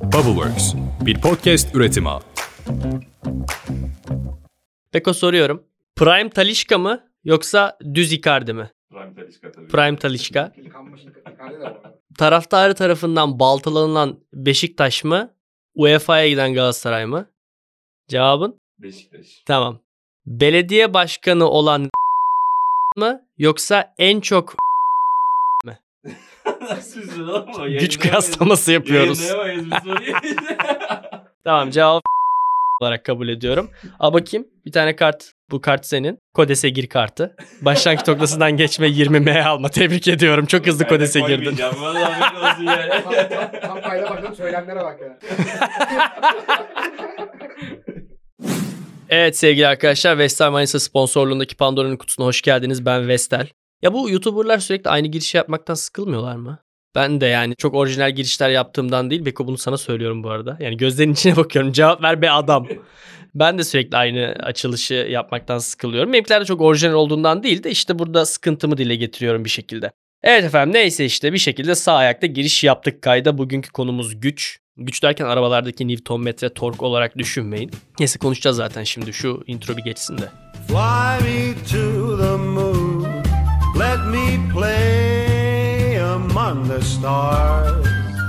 Bubbleworks, bir podcast üretimi. Beko soruyorum. Prime Talisca mı yoksa düz Icardi mi? Prime Talisca tabii. Prime Talisca. Taraftarı tarafından baltalanılan Beşiktaş mı? UEFA'ya giden Galatasaray mı? Cevabın? Beşiktaş. Tamam. Belediye başkanı olan mı yoksa en çok mi? Nasıl oğlum? Güç kıyaslaması yapıyoruz. Yayınlayamayız bu soruyu. Tamam, cevap olarak kabul ediyorum. Al bakayım, bir tane kart. Bu kart senin. Kodes'e gir kartı. Başlangıç noktasından geçme 20M alma. Tebrik ediyorum. Çok hızlı Kodes'e girdin. Koymayacağım. Vallahi olsun yani. Tam kayda bakalım, söylemlere bak ya. Evet sevgili arkadaşlar, Vestel Manisa sponsorluğundaki Pandora'nın kutusuna hoş geldiniz. Ben Vestel. Ya bu YouTuber'lar sürekli aynı girişi yapmaktan sıkılmıyorlar mı? Ben de yani çok orijinal girişler yaptığımdan değil. Beko, bunu sana söylüyorum bu arada. Yani gözlerinin içine bakıyorum. Cevap ver be adam. Ben de sürekli aynı açılışı yapmaktan sıkılıyorum. Benimkiler de çok orijinal olduğundan değil de işte burada sıkıntımı dile getiriyorum bir şekilde. Evet efendim, neyse işte bir şekilde sağ ayakta giriş yaptık kayda. Bugünkü konumuz güç. Güç derken arabalardaki Newton-metre tork olarak düşünmeyin. Neyse konuşacağız zaten şimdi. Şu intro bir geçsin de. Fly me to the moon, let me play among the stars.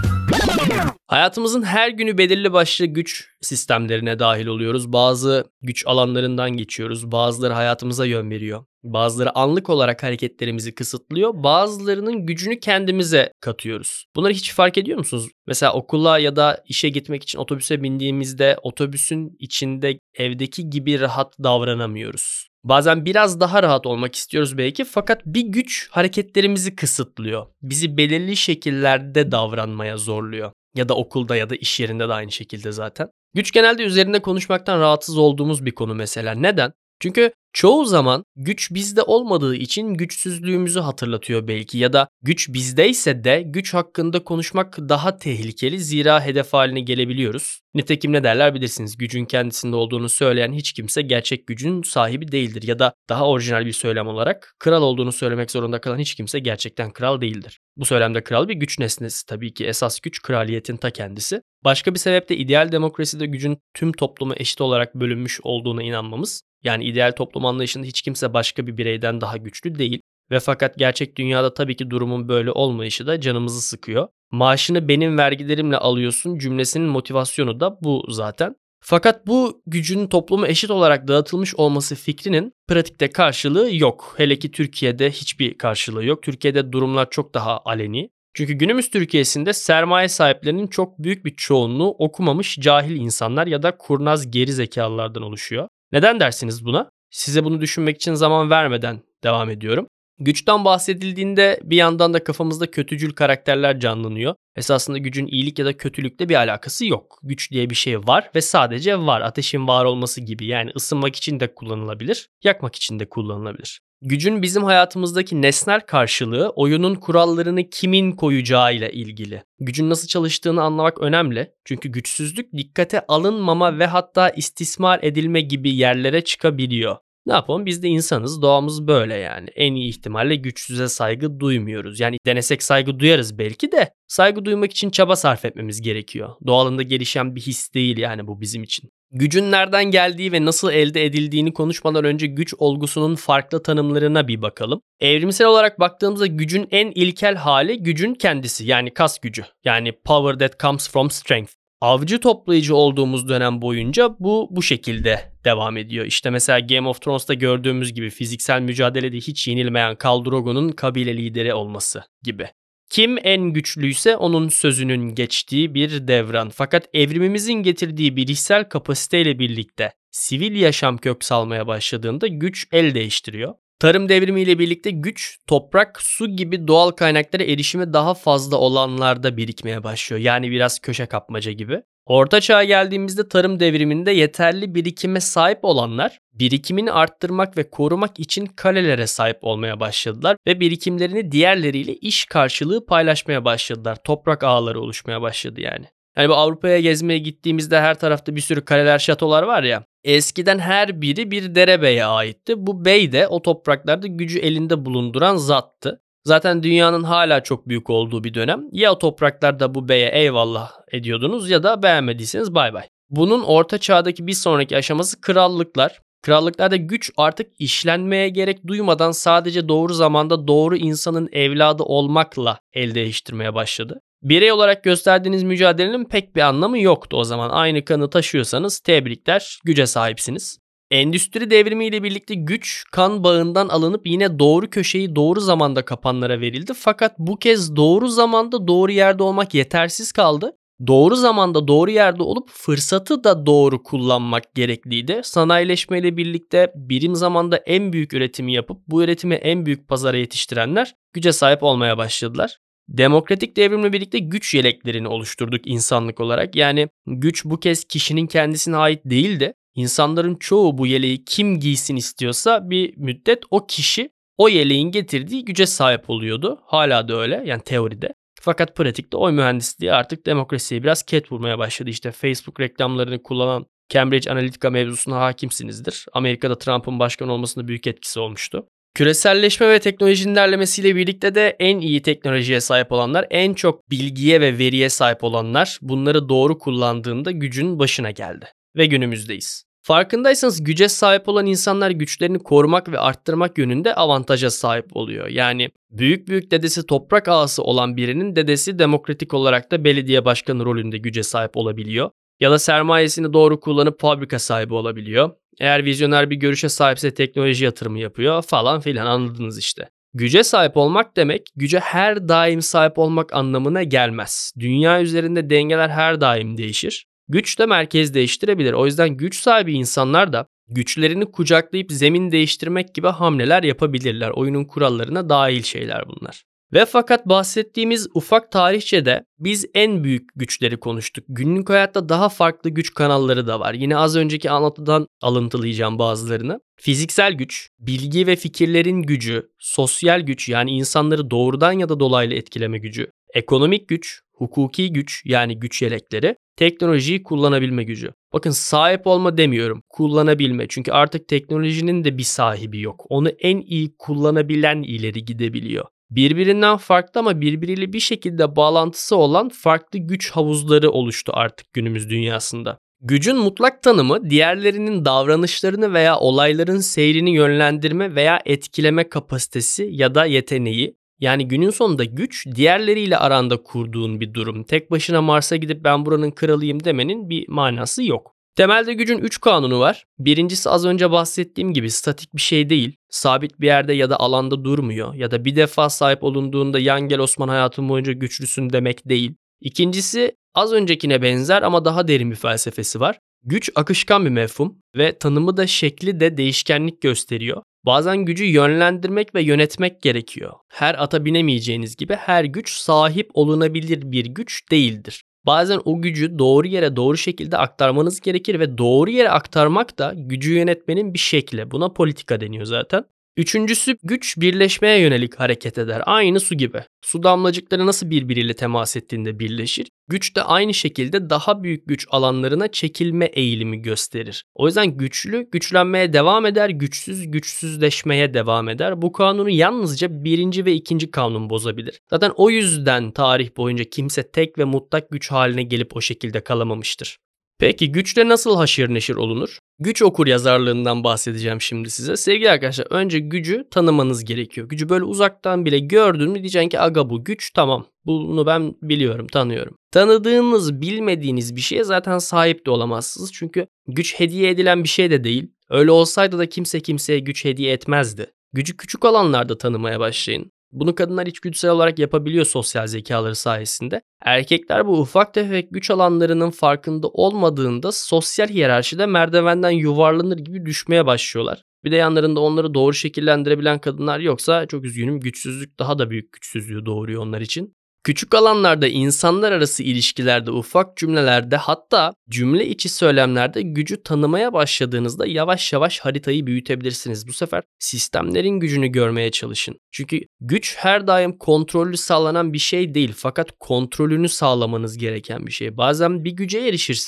Hayatımızın her günü belirli başlı güç sistemlerine dahil oluyoruz. Bazı güç alanlarından geçiyoruz. Bazıları hayatımıza yön veriyor. Bazıları anlık olarak hareketlerimizi kısıtlıyor. Bazılarının gücünü kendimize katıyoruz. Bunları hiç fark ediyor musunuz? Mesela okula ya da işe gitmek için otobüse bindiğimizde otobüsün içinde evdeki gibi rahat davranamıyoruz. Bazen biraz daha rahat olmak istiyoruz belki, fakat bir güç hareketlerimizi kısıtlıyor. Bizi belirli şekillerde davranmaya zorluyor. Ya da okulda ya da iş yerinde de aynı şekilde zaten. Güç genelde üzerinde konuşmaktan rahatsız olduğumuz bir konu mesela. Neden? Çünkü çoğu zaman güç bizde olmadığı için güçsüzlüğümüzü hatırlatıyor belki, ya da güç bizdeyse de güç hakkında konuşmak daha tehlikeli, zira hedef haline gelebiliyoruz. Nitekim ne derler bilirsiniz, gücün kendisinde olduğunu söyleyen hiç kimse gerçek gücün sahibi değildir, ya da daha orijinal bir söylem olarak kral olduğunu söylemek zorunda kalan hiç kimse gerçekten kral değildir. Bu söylemde kral bir güç nesnesi tabii ki, esas güç kraliyetin ta kendisi. Başka bir sebep de ideal demokraside gücün tüm topluma eşit olarak bölünmüş olduğuna inanmamız. Yani ideal toplum anlayışında hiç kimse başka bir bireyden daha güçlü değil. Ve fakat gerçek dünyada tabii ki durumun böyle olmayışı da canımızı sıkıyor. Maaşını benim vergilerimle alıyorsun cümlesinin motivasyonu da bu zaten. Fakat bu gücün topluma eşit olarak dağıtılmış olması fikrinin pratikte karşılığı yok. Hele ki Türkiye'de hiçbir karşılığı yok. Türkiye'de durumlar çok daha aleni. Çünkü günümüz Türkiye'sinde sermaye sahiplerinin çok büyük bir çoğunluğu okumamış cahil insanlar ya da kurnaz geri zekalılardan oluşuyor. Neden dersiniz buna? Size bunu düşünmek için zaman vermeden devam ediyorum. Güçten bahsedildiğinde bir yandan da kafamızda kötücül karakterler canlanıyor. Esasında gücün iyilik ya da kötülükle bir alakası yok. Güç diye bir şey var ve sadece var. Ateşin var olması gibi, yani ısınmak için de kullanılabilir, yakmak için de kullanılabilir. Gücün bizim hayatımızdaki nesnel karşılığı oyunun kurallarını kimin koyacağıyla ilgili. Gücün nasıl çalıştığını anlamak önemli. Çünkü güçsüzlük dikkate alınmama ve hatta istismar edilme gibi yerlere çıkabiliyor. Ne yapalım, biz de insanız, doğamız böyle yani. En iyi ihtimalle güçsüze saygı duymuyoruz. Yani denesek saygı duyarız belki de saygı duymak için çaba sarf etmemiz gerekiyor. Doğalında gelişen bir his değil yani bu bizim için. Gücün nereden geldiği ve nasıl elde edildiğini konuşmadan önce güç olgusunun farklı tanımlarına bir bakalım. Evrimsel olarak baktığımızda gücün en ilkel hali gücün kendisi, yani kas gücü. Yani power that comes from strength. Avcı toplayıcı olduğumuz dönem boyunca bu şekilde devam ediyor. İşte mesela Game of Thrones'ta gördüğümüz gibi fiziksel mücadelede hiç yenilmeyen Khal Drogo'nun kabile lideri olması gibi. Kim en güçlüyse onun sözünün geçtiği bir devran. Fakat evrimimizin getirdiği bilişsel kapasiteyle birlikte sivil yaşam kök salmaya başladığında güç el değiştiriyor. Tarım devrimiyle birlikte güç, toprak, su gibi doğal kaynaklara erişimi daha fazla olanlarda birikmeye başlıyor. Yani biraz köşe kapmaca gibi. Orta Çağ'a geldiğimizde tarım devriminde yeterli birikime sahip olanlar birikimini arttırmak ve korumak için kalelere sahip olmaya başladılar ve birikimlerini diğerleriyle iş karşılığı paylaşmaya başladılar. Toprak ağları oluşmaya başladı yani. Hani bu Avrupa'ya gezmeye gittiğimizde her tarafta bir sürü kaleler, şatolar var ya. Eskiden her biri bir derebeye aitti. Bu bey de o topraklarda gücü elinde bulunduran zattı. Zaten dünyanın hala çok büyük olduğu bir dönem. Ya o topraklarda bu beye eyvallah ediyordunuz ya da beğenmediyseniz bay bay. Bunun orta çağdaki bir sonraki aşaması krallıklar. Krallıklarda güç artık işlenmeye gerek duymadan sadece doğru zamanda doğru insanın evladı olmakla el değiştirmeye başladı. Birey olarak gösterdiğiniz mücadelenin pek bir anlamı yoktu o zaman. Aynı kanı taşıyorsanız tebrikler, güce sahipsiniz. Endüstri devrimiyle birlikte güç kan bağından alınıp yine doğru köşeyi doğru zamanda kapanlara verildi. Fakat bu kez doğru zamanda doğru yerde olmak yetersiz kaldı. Doğru zamanda doğru yerde olup fırsatı da doğru kullanmak gerekliydi. Sanayileşmeyle birlikte birim zamanda en büyük üretimi yapıp bu üretimi en büyük pazara yetiştirenler güce sahip olmaya başladılar. Demokratik devrimle birlikte güç yeleklerini oluşturduk insanlık olarak. Yani güç bu kez kişinin kendisine ait değil de insanların çoğu bu yeleği kim giysin istiyorsa bir müddet o kişi o yeleğin getirdiği güce sahip oluyordu. Hala da öyle yani teoride. Fakat pratikte oy mühendisliği artık demokrasiye biraz ket vurmaya başladı. İşte Facebook reklamlarını kullanan Cambridge Analytica mevzusuna hakimsinizdir. Amerika'da Trump'ın başkan olmasında büyük etkisi olmuştu. Küreselleşme ve teknolojinin ilerlemesiyle birlikte de en iyi teknolojiye sahip olanlar, en çok bilgiye ve veriye sahip olanlar bunları doğru kullandığında gücün başına geldi. Ve günümüzdeyiz. Farkındaysanız güce sahip olan insanlar güçlerini korumak ve arttırmak yönünde avantaja sahip oluyor. Yani büyük dedesi toprak ağası olan birinin dedesi demokratik olarak da belediye başkanı rolünde güce sahip olabiliyor. Ya da sermayesini doğru kullanıp fabrika sahibi olabiliyor. Eğer vizyoner bir görüşe sahipse teknoloji yatırımı yapıyor falan filan, anladınız işte. Güce sahip olmak demek güce her daim sahip olmak anlamına gelmez. Dünya üzerinde dengeler her daim değişir. Güç de merkez değiştirebilir. O yüzden güç sahibi insanlar da güçlerini kucaklayıp zemin değiştirmek gibi hamleler yapabilirler. Oyunun kurallarına dahil şeyler bunlar. Ve fakat bahsettiğimiz ufak tarihçede biz en büyük güçleri konuştuk. Günlük hayatta daha farklı güç kanalları da var. Yine az önceki anlatıdan alıntılayacağım bazılarını. Fiziksel güç, bilgi ve fikirlerin gücü, sosyal güç yani insanları doğrudan ya da dolaylı etkileme gücü, ekonomik güç, hukuki güç yani güç yelekleri, teknolojiyi kullanabilme gücü. Bakın sahip olma demiyorum, kullanabilme. Çünkü artık teknolojinin de bir sahibi yok. Onu en iyi kullanabilen ileri gidebiliyor. Birbirinden farklı ama birbiriyle bir şekilde bağlantısı olan farklı güç havuzları oluştu artık günümüz dünyasında. Gücün mutlak tanımı diğerlerinin davranışlarını veya olayların seyrini yönlendirme veya etkileme kapasitesi ya da yeteneği. Yani günün sonunda güç diğerleriyle aranda kurduğun bir durum. Tek başına Mars'a gidip ben buranın kralıyım demenin bir manası yok. Temelde gücün 3 kanunu var. Birincisi az önce bahsettiğim gibi statik bir şey değil. Sabit bir yerde ya da alanda durmuyor. Ya da bir defa sahip olunduğunda yan gel Osman hayatın boyunca güçlüsün demek değil. İkincisi az öncekine benzer ama daha derin bir felsefesi var. Güç akışkan bir mefhum ve tanımı da şekli de değişkenlik gösteriyor. Bazen gücü yönlendirmek ve yönetmek gerekiyor. Her ata binemeyeceğiniz gibi her güç sahip olunabilir bir güç değildir. Bazen o gücü doğru yere doğru şekilde aktarmanız gerekir ve doğru yere aktarmak da gücü yönetmenin bir şekli. Buna politika deniyor zaten. Üçüncüsü güç birleşmeye yönelik hareket eder. Aynı su gibi. Su damlacıkları nasıl birbiriyle temas ettiğinde birleşir. Güç de aynı şekilde daha büyük güç alanlarına çekilme eğilimi gösterir. O yüzden güçlü güçlenmeye devam eder, güçsüz güçsüzleşmeye devam eder. Bu kanunu yalnızca 1. ve 2. kanun bozabilir. Zaten o yüzden tarih boyunca kimse tek ve mutlak güç haline gelip o şekilde kalamamıştır. Peki güçle nasıl haşır neşir olunur? Güç okuryazarlığından bahsedeceğim şimdi size. Sevgili arkadaşlar, önce gücü tanımanız gerekiyor. Gücü böyle uzaktan bile gördün mü diyeceksin ki aga bu güç, tamam. Bunu ben biliyorum, tanıyorum. Tanıdığınız, bilmediğiniz bir şeye zaten sahip de olamazsınız. Çünkü güç hediye edilen bir şey de değil. Öyle olsaydı da kimse kimseye güç hediye etmezdi. Gücü küçük alanlarda tanımaya başlayın. Bunu kadınlar içgüdüsel olarak yapabiliyor sosyal zekaları sayesinde. Erkekler bu ufak tefek güç alanlarının farkında olmadığında sosyal hiyerarşide merdivenden yuvarlanır gibi düşmeye başlıyorlar. Bir de yanlarında onları doğru şekillendirebilen kadınlar yoksa çok üzgünüm, güçsüzlük daha da büyük güçsüzlüğü doğuruyor onlar için. Küçük alanlarda insanlar arası ilişkilerde, ufak cümlelerde, hatta cümle içi söylemlerde gücü tanımaya başladığınızda yavaş yavaş haritayı büyütebilirsiniz. Bu sefer sistemlerin gücünü görmeye çalışın. Çünkü güç her daim kontrollü sağlanan bir şey değil, fakat kontrolünü sağlamanız gereken bir şey. Bazen bir güce erişirsiniz.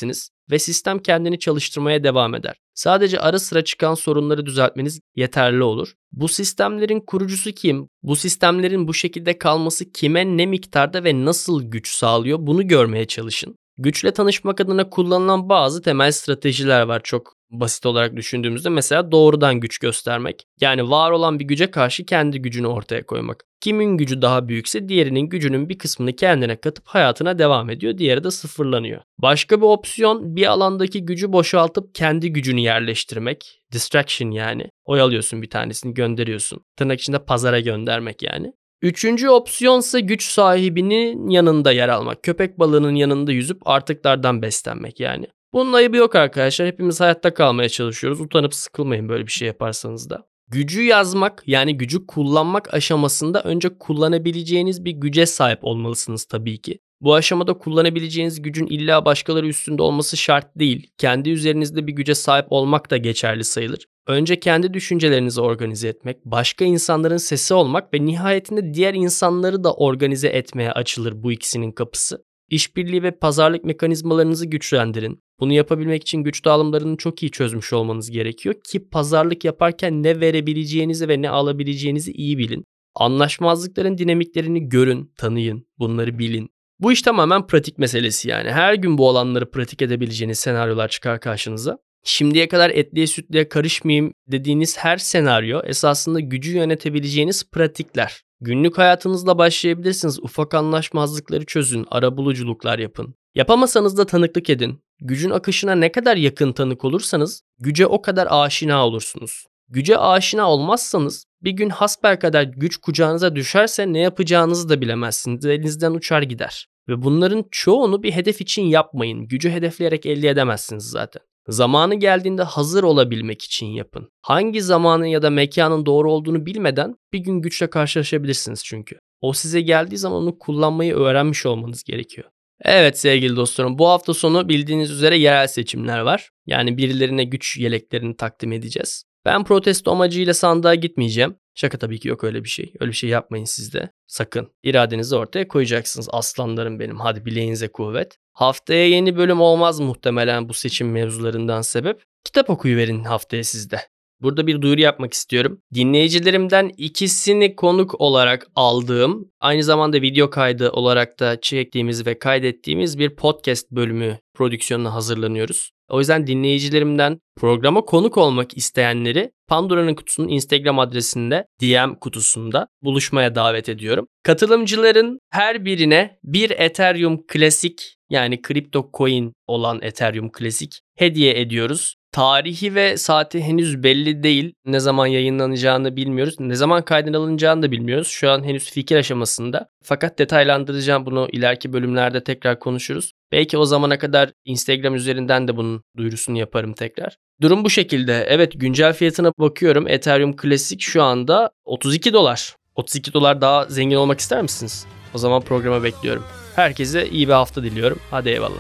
ve sistem kendini çalıştırmaya devam eder. Sadece ara sıra çıkan sorunları düzeltmeniz yeterli olur. Bu sistemlerin kurucusu kim? Bu sistemlerin bu şekilde kalması kime ne miktarda ve nasıl güç sağlıyor? Bunu görmeye çalışın. Güçle tanışmak adına kullanılan bazı temel stratejiler var çok basit olarak düşündüğümüzde. Mesela doğrudan güç göstermek. Yani var olan bir güce karşı kendi gücünü ortaya koymak. Kimin gücü daha büyükse diğerinin gücünün bir kısmını kendine katıp hayatına devam ediyor. Diğeri de sıfırlanıyor. Başka bir opsiyon bir alandaki gücü boşaltıp kendi gücünü yerleştirmek. Distraction yani. Oyalıyorsun bir tanesini gönderiyorsun. Tırnak içinde pazara göndermek yani. Üçüncü opsiyonsa güç sahibinin yanında yer almak. Köpek balığının yanında yüzüp artıklardan beslenmek yani. Bunun ayıbı yok arkadaşlar. Hepimiz hayatta kalmaya çalışıyoruz. Utanıp sıkılmayın böyle bir şey yaparsanız da. Gücü yazmak yani gücü kullanmak aşamasında önce kullanabileceğiniz bir güce sahip olmalısınız tabii ki. Bu aşamada kullanabileceğiniz gücün illa başkaları üstünde olması şart değil. Kendi üzerinizde bir güce sahip olmak da geçerli sayılır. Önce kendi düşüncelerinizi organize etmek, başka insanların sesi olmak ve nihayetinde diğer insanları da organize etmeye açılır bu ikisinin kapısı. İşbirliği ve pazarlık mekanizmalarınızı güçlendirin. Bunu yapabilmek için güç dağılımlarını çok iyi çözmüş olmanız gerekiyor ki pazarlık yaparken ne verebileceğinizi ve ne alabileceğinizi iyi bilin. Anlaşmazlıkların dinamiklerini görün, tanıyın, bunları bilin. Bu iş tamamen pratik meselesi yani. Her gün bu alanları pratik edebileceğiniz senaryolar çıkar karşınıza. Şimdiye kadar etliye sütlüye karışmayayım dediğiniz her senaryo esasında gücü yönetebileceğiniz pratikler. Günlük hayatınızla başlayabilirsiniz. Ufak anlaşmazlıkları çözün, arabuluculuklar yapın. Yapamasanız da tanıklık edin. Gücün akışına ne kadar yakın tanık olursanız güce o kadar aşina olursunuz. Güce aşina olmazsanız bir gün hasbelkader güç kucağınıza düşerse ne yapacağınızı da bilemezsiniz. Elinizden uçar gider. Ve bunların çoğunu bir hedef için yapmayın. Gücü hedefleyerek elde edemezsiniz zaten. Zamanı geldiğinde hazır olabilmek için yapın. Hangi zamanın ya da mekanın doğru olduğunu bilmeden bir gün güçle karşılaşabilirsiniz çünkü. O size geldiği zaman onu kullanmayı öğrenmiş olmanız gerekiyor. Evet sevgili dostlarım, bu hafta sonu bildiğiniz üzere yerel seçimler var. Yani birilerine güç yeleklerini takdim edeceğiz. Ben protesto amacıyla sandığa gitmeyeceğim. Şaka tabii ki yok öyle bir şey. Öyle bir şey yapmayın siz de. Sakın. İradenizi ortaya koyacaksınız aslanlarım benim. Hadi bileğinize kuvvet. Haftaya yeni bölüm olmaz muhtemelen bu seçim mevzularından sebep. Kitap okuyuverin haftaya sizde. Burada bir duyuru yapmak istiyorum. Dinleyicilerimden ikisini konuk olarak aldığım, aynı zamanda video kaydı olarak da çektiğimiz ve kaydettiğimiz bir podcast bölümü prodüksiyonuna hazırlanıyoruz. O yüzden dinleyicilerimden programa konuk olmak isteyenleri Pandora'nın Kutusu'nun Instagram adresinde DM kutusunda buluşmaya davet ediyorum. Katılımcıların her birine bir Ethereum Klasik yani kripto coin olan Ethereum Klasik hediye ediyoruz. Tarihi ve saati henüz belli değil. Ne zaman yayınlanacağını bilmiyoruz. Ne zaman kaydına alınacağını da bilmiyoruz. Şu an henüz fikir aşamasında. Fakat detaylandıracağım, bunu ileriki bölümlerde tekrar konuşuruz. Belki o zamana kadar Instagram üzerinden de bunun duyurusunu yaparım tekrar. Durum bu şekilde. Evet, güncel fiyatına bakıyorum. Ethereum Classic şu anda $32. $32 daha zengin olmak ister misiniz? O zaman programa bekliyorum. Herkese iyi bir hafta diliyorum. Hadi eyvallah.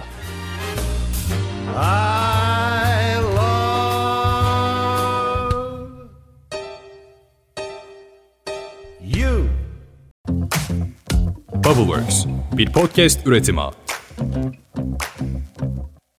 I love you. Bubbleworks bir podcast üretimi.